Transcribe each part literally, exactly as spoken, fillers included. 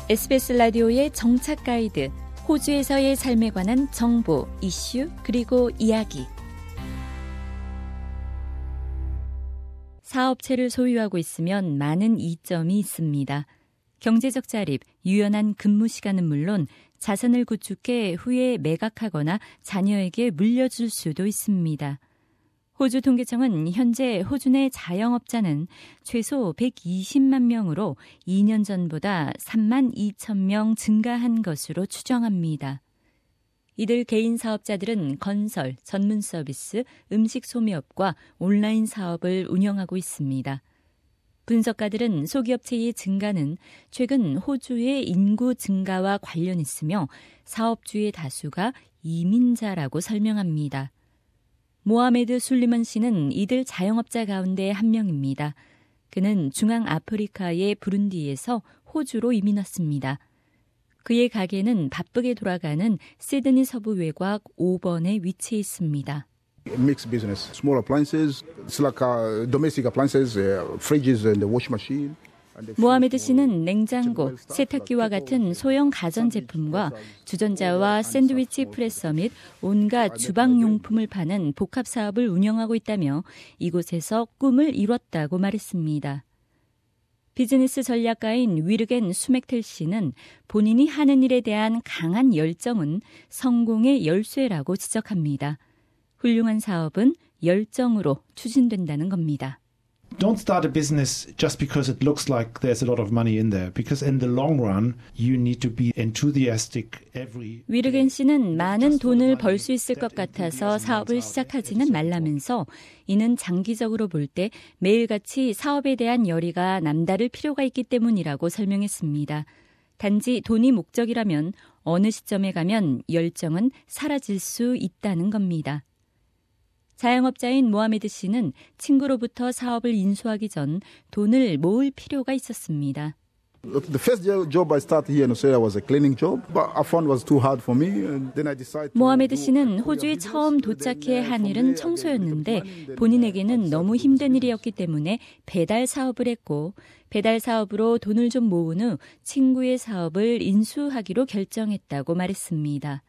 에스비에스 라디오의 정착 가이드, 호주에서의 삶에 관한 정보, 이슈, 그리고 이야기. 사업체를 소유하고 있으면 많은 이점이 있습니다. 경제적 자립, 유연한 근무 시간은 물론 자산을 구축해 후에 매각하거나 자녀에게 물려줄 수도 있습니다. 호주 통계청은 현재 호주 내 자영업자는 최소 백이십만 명으로 이 년 전보다 삼만 이천 명 증가한 것으로 추정합니다. 이들 개인 사업자들은 건설, 전문 서비스, 음식 소매업과 온라인 사업을 운영하고 있습니다. 분석가들은 소기업체의 증가는 최근 호주의 인구 증가와 관련있으며 사업주의 다수가 이민자라고 설명합니다. 모하메드 술리만 씨는 이들 자영업자 가운데 한 명입니다. 그는 중앙아프리카의 부룬디에서 호주로 이민 왔습니다. 그의 가게는 바쁘게 돌아가는 시드니 서부 외곽 오 번에 위치해 있습니다. Mixed business, small appliances, it's like uh, domestic appliances, uh, fridges and the washing machine. 모하메드 씨는 냉장고, 세탁기와 같은 소형 가전제품과 주전자와 샌드위치 프레서 및 온갖 주방용품을 파는 복합사업을 운영하고 있다며 이곳에서 꿈을 이뤘다고 말했습니다. 비즈니스 전략가인 위르겐 수맥틀 씨는 본인이 하는 일에 대한 강한 열정은 성공의 열쇠라고 지적합니다. 훌륭한 사업은 열정으로 추진된다는 겁니다. Don't start a business just because it looks like there's a lot of money in there. Because in the long run, you need to be enthusiastic every. 위르겐 씨는 많은 돈을 벌 수 있을 것 같아서 사업을 시작하지는 말라면서 이는 장기적으로 볼 때 매일같이 사업에 대한 열의가 남다를 필요가 있기 때문이라고 설명했습니다. 단지 돈이 목적이라면 어느 시점에 가면 열정은 사라질 수 있다는 겁니다. 자영업자인 모하메드 씨는 친구로부터 사업을 인수하기 전 돈을 모을 필요가 있었습니다. The first job I started here in Australia was a cleaning job, but I found it was too hard for me. And then I decided. 모하메드 씨는 호주에 처음 도착해 한 일은 청소였는데 본인에게는 너무 힘든 일이었기 때문에 배달 사업을 했고 배달 사업으로 돈을 좀 모은 후 친구의 사업을 인수하기로 결정했다고 말했습니다.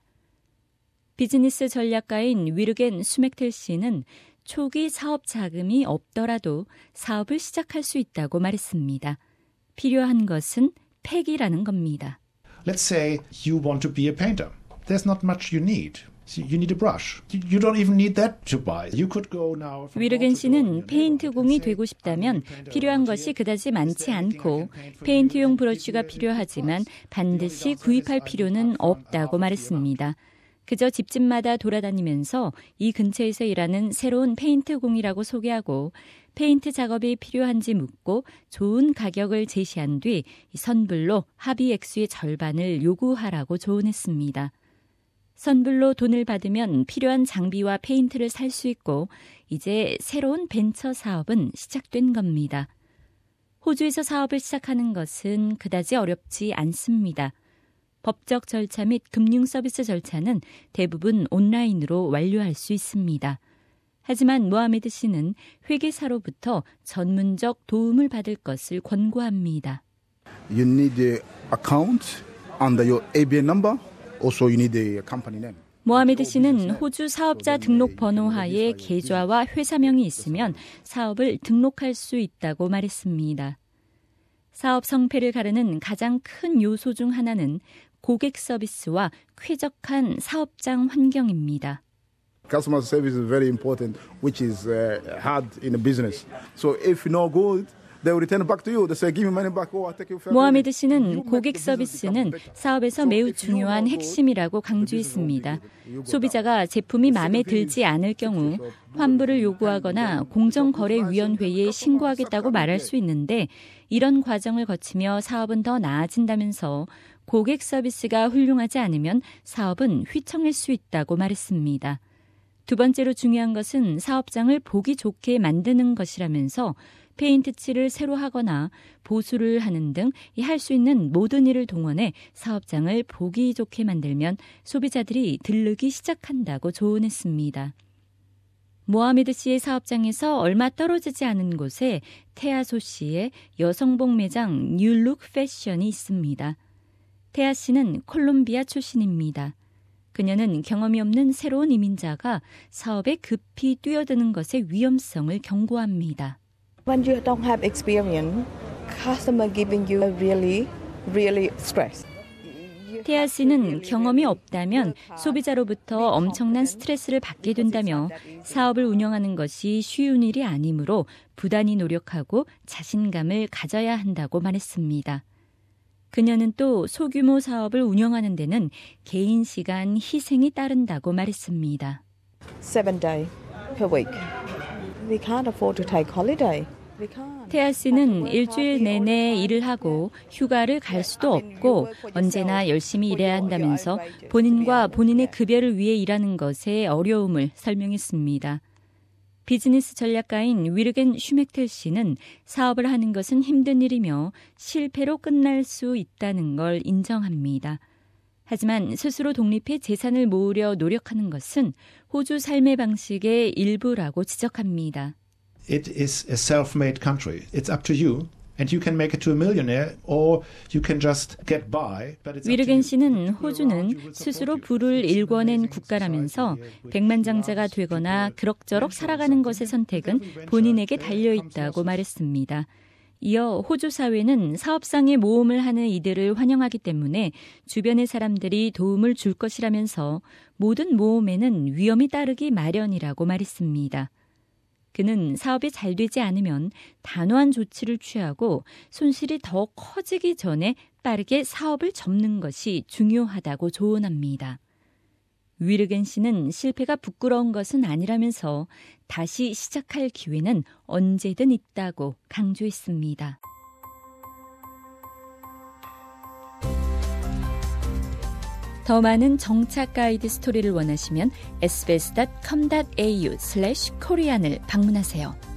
비즈니스 전략가인 위르겐 수맥틀 씨는 초기 사업 자금이 없더라도 사업을 시작할 수 있다고 말했습니다. 필요한 것은 패기라는 겁니다. Let's say you want to be a painter. There's not much you need. You need a brush. You don't even need that to buy. You could go now. 위르겐 씨는 페인트공이 되고 싶다면 필요한 것이 그다지 많지 않고 페인트용 브러쉬가 필요하지만 반드시 구입할 필요는 없다고 말했습니다. 그저 집집마다 돌아다니면서 이 근처에서 일하는 새로운 페인트공이라고 소개하고 페인트 작업이 필요한지 묻고 좋은 가격을 제시한 뒤 선불로 합의 액수의 절반을 요구하라고 조언했습니다. 선불로 돈을 받으면 필요한 장비와 페인트를 살 수 있고 이제 새로운 벤처 사업은 시작된 겁니다. 호주에서 사업을 시작하는 것은 그다지 어렵지 않습니다. 법적 절차 및 금융 서비스 절차는 대부분 온라인으로 완료할 수 있습니다. 하지만 모하메드 씨는 회계사로부터 전문적 도움을 받을 것을 권고합니다. You need the account under your 에이비엔 number. Also, you need the company name. 모하메드 씨는 호주 사업자 등록 번호하에 계좌와 회사명이 있으면 사업을 등록할 수 있다고 말했습니다. 사업 성패를 가르는 가장 큰 요소 중 하나는 고객 서비스와 쾌적한 사업장 환경입니다. Customer service is very important, which is uh, hard in a business. So if you're no good, they will return back to you. They say, give me money back. Oh, I take you. 모하메드 씨는 고객 서비스는 사업에서 매우 중요한 핵심이라고 강조했습니다. 소비자가 제품이 마음에 들지 않을 경우 환불을 요구하거나 공정거래위원회에 신고하겠다고 말할 수 있는데 이런 과정을 거치며 사업은 더 나아진다면서 고객 서비스가 훌륭하지 않으면 사업은 휘청일 수 있다고 말했습니다. 두 번째로 중요한 것은 사업장을 보기 좋게 만드는 것이라면서 페인트 칠을 새로 하거나 보수를 하는 등 할 수 있는 모든 일을 동원해 사업장을 보기 좋게 만들면 소비자들이 들르기 시작한다고 조언했습니다. 모하메드 씨의 사업장에서 얼마 떨어지지 않은 곳에 태아소 씨의 여성복 매장 뉴룩 패션이 있습니다. 태아 씨는 콜롬비아 출신입니다. 그녀는 경험이 없는 새로운 이민자가 사업에 급히 뛰어드는 것의 위험성을 경고합니다. When you don't have experience, customer giving you really, really stress. 태아 씨는 경험이 없다면 소비자로부터 엄청난 스트레스를 받게 된다며 사업을 운영하는 것이 쉬운 일이 아니므로 부단히 노력하고 자신감을 가져야 한다고 말했습니다. 그녀는 또 소규모 사업을 운영하는 데는 개인 시간 희생이 따른다고 말했습니다. Seven days per week. We can't afford to take holiday. 태아 씨는 일주일 내내 일을 하고 휴가를 갈 수도 없고 언제나 열심히 일해야 한다면서 본인과 본인의 급여를 위해 일하는 것의 어려움을 설명했습니다. 비즈니스 전략가인 위르겐 슈맥텔 씨는 사업을 하는 것은 힘든 일이며 실패로 끝날 수 있다는 걸 인정합니다. 하지만 스스로 독립해 재산을 모으려 노력하는 것은 호주 삶의 방식의 일부라고 지적합니다. It is a self-made country. It's up to you. And you can make it to a millionaire or you can just get by. 위르겐 씨는 호주는 스스로 부를 일궈낸 국가라면서 백만장자가 되거나 그럭저럭 살아가는 것의 선택은 본인에게 달려있다고 말했습니다. 이어 호주 사회는 사업상의 모험을 하는 이들을 환영하기 때문에 주변의 사람들이 도움을 줄 것이라면서 모든 모험에는 위험이 따르기 마련이라고 말했습니다. 그는 사업이 잘 되지 않으면 단호한 조치를 취하고 손실이 더 커지기 전에 빠르게 사업을 접는 것이 중요하다고 조언합니다. 위르겐 씨는 실패가 부끄러운 것은 아니라면서 다시 시작할 기회는 언제든 있다고 강조했습니다. 더 많은 정착 가이드 스토리를 원하시면 에스비에스 닷 컴 닷 에이유 슬래시 코리안을 방문하세요.